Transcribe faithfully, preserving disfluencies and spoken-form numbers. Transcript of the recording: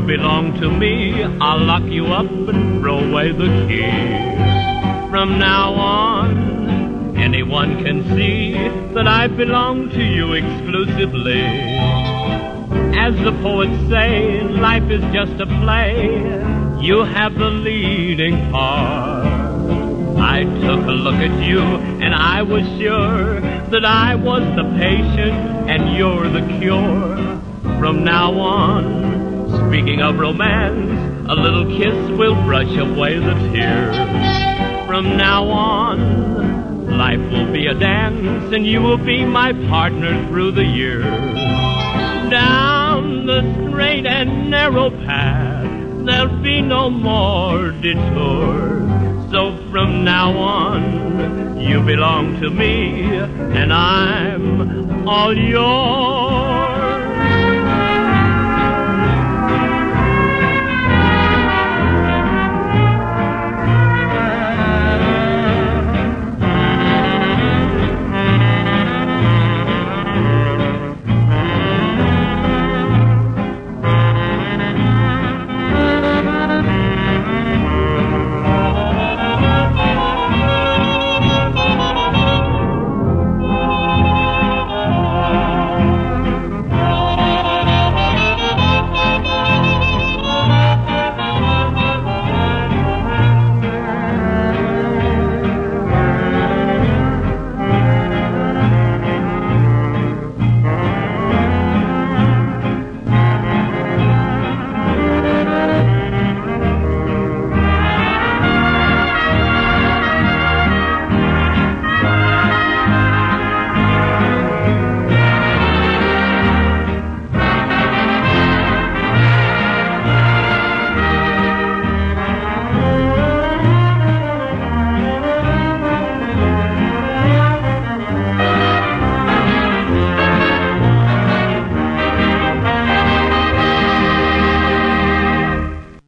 belong to me. I'll lock you up and throw away the key. From now on, anyone can see that I belong to you exclusively. As the poets say, life is just a play. You have the leading part. I took a look at you and I was sure that I was the patient and you're the cure. From now on, speaking of romance, a little kiss will brush away the tears. From now on, life will be a dance and you will be my partner through the years. Down the straight and narrow path, there'll be no more detours. So from now on, you belong to me, and I'm all yours.